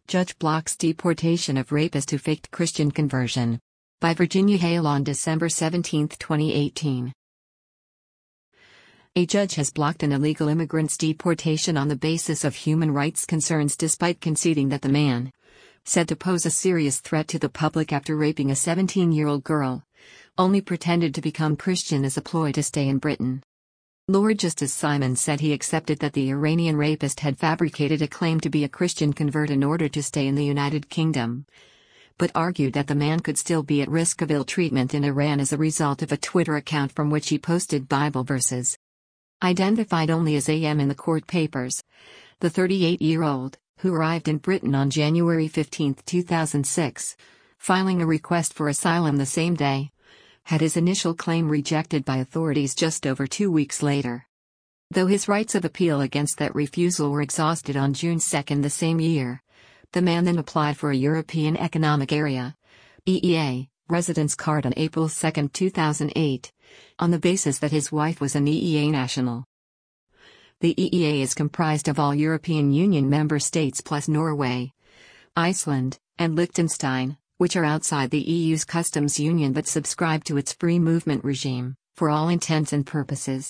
Judge blocks deportation of rapist who faked Christian conversion. By Virginia Hale on December 17, 2018. A judge has blocked an illegal immigrant's deportation on the basis of human rights concerns despite conceding that the man, said to pose a serious threat to the public after raping a 17-year-old girl, only pretended to become Christian as a ploy to stay in Britain. Lord Justice Simon said he accepted that the Iranian rapist had fabricated a claim to be a Christian convert in order to stay in the United Kingdom, but argued that the man could still be at risk of ill treatment in Iran as a result of a Twitter account from which he posted Bible verses. Identified only as AM in the court papers, the 38-year-old, who arrived in Britain on January 15, 2006, filing a request for asylum the same day, had his initial claim rejected by authorities just over 2 weeks later. Though his rights of appeal against that refusal were exhausted on June 2 the same year, the man then applied for a European Economic Area (EEA) residence card on April 2, 2008, on the basis that his wife was an EEA national. The EEA is comprised of all European Union member states plus Norway, Iceland, and Liechtenstein, which are outside the EU's customs union but subscribe to its free movement regime, for all intents and purposes.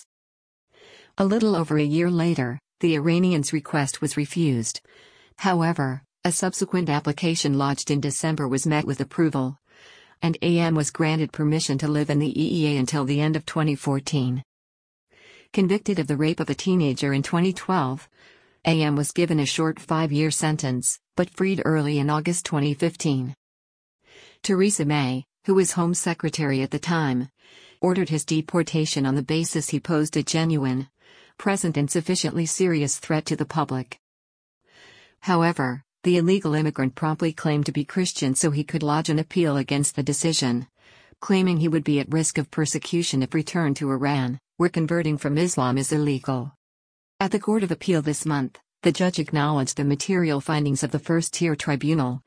A little over a year later, the Iranian's request was refused. However, a subsequent application lodged in December was met with approval, and AM was granted permission to live in the EEA until the end of 2014. Convicted of the rape of a teenager in 2012, AM was given a short 5-year sentence, but freed early in August 2015. Theresa May, who was Home Secretary at the time, ordered his deportation on the basis he posed a genuine, present and sufficiently serious threat to the public. However, the illegal immigrant promptly claimed to be Christian so he could lodge an appeal against the decision, claiming he would be at risk of persecution if returned to Iran, where converting from Islam is illegal. At the Court of Appeal this month, the judge acknowledged the material findings of the First-Tier Tribunal,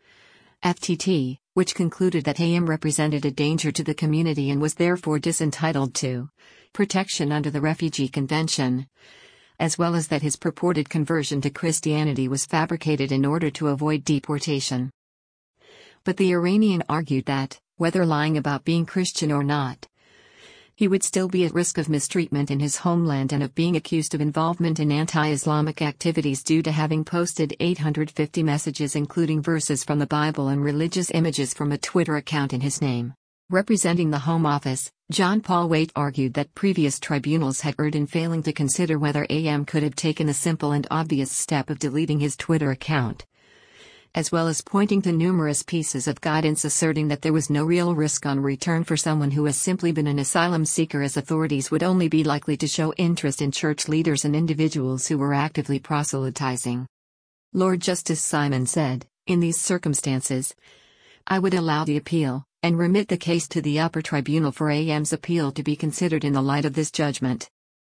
FTT, which concluded that AM represented a danger to the community and was therefore disentitled to protection under the Refugee Convention, as well as that his purported conversion to Christianity was fabricated in order to avoid deportation. But the Iranian argued that, whether lying about being Christian or not, he would still be at risk of mistreatment in his homeland and of being accused of involvement in anti-Islamic activities due to having posted 850 messages including verses from the Bible and religious images from a Twitter account in his name. Representing the Home Office, John Paul Waite argued that previous tribunals had erred in failing to consider whether AM could have taken the simple and obvious step of deleting his Twitter account, as well as pointing to numerous pieces of guidance asserting that there was no real risk on return for someone who has simply been an asylum seeker, as authorities would only be likely to show interest in church leaders and individuals who were actively proselytizing. Lord Justice Simon said, "In these circumstances, I would allow the appeal, and remit the case to the upper tribunal for AM's appeal to be considered in the light of this judgment.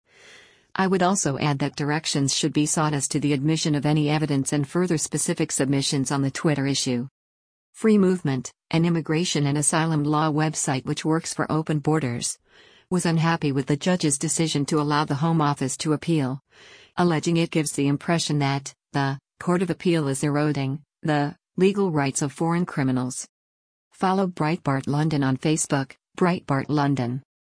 I would also add that directions should be sought as to the admission of any evidence and further specific submissions on the Twitter issue." Free Movement, an immigration and asylum law website which works for open borders, was unhappy with the judge's decision to allow the Home Office to appeal, alleging it gives the impression that the Court of Appeal is eroding the legal rights of foreign criminals. Follow Breitbart London on Facebook, Breitbart London.